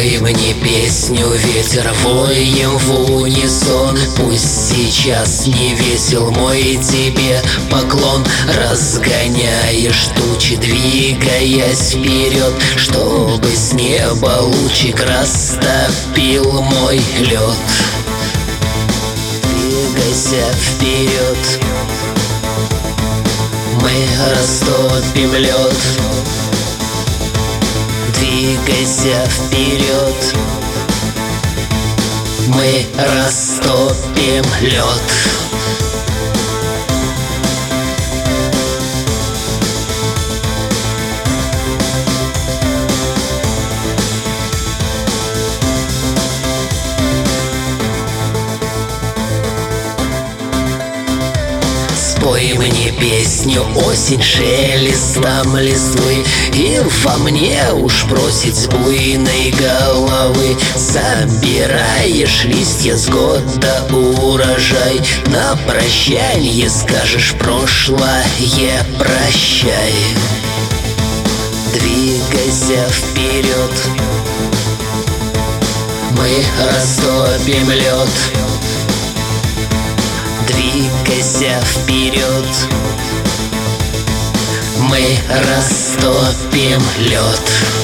Спой мне песню, ветер, воем в унисон. Пусть сейчас не весел мой тебе поклон. Разгоняешь тучи, двигаясь вперед, чтобы с неба лучик растопил мой лед. Двигайся вперед, мы растопим лед. Двигайся вперед, мы растопим лед. Спой мне песню, осень, шелестом листвы, и во мне уж просит с буйной головы. Собираешь листья с года урожай, на прощанье скажешь прошлое прощай. Двигайся вперед, мы растопим лед. Двигайся вперед, мы растопим лед.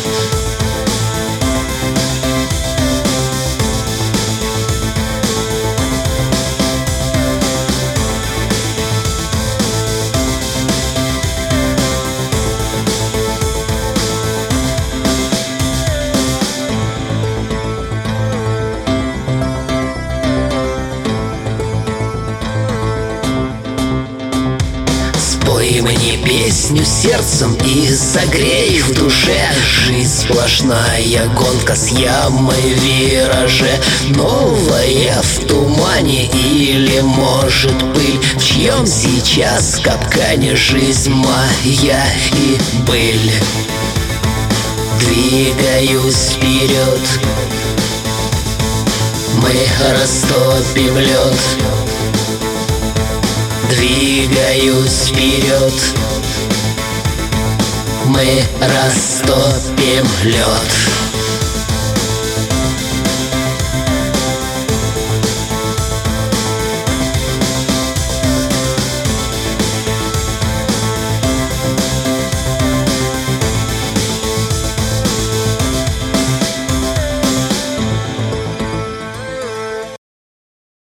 Спой мне песню сердцем и согрей в душе. Жизнь сплошная гонка с ямой в вираже. Новая в тумане или, может, пыль, в чьем сейчас капкане жизнь моя и быль. Двигаюсь вперед, мы растопим лед. Двигаюсь вперед, мы растопим лед.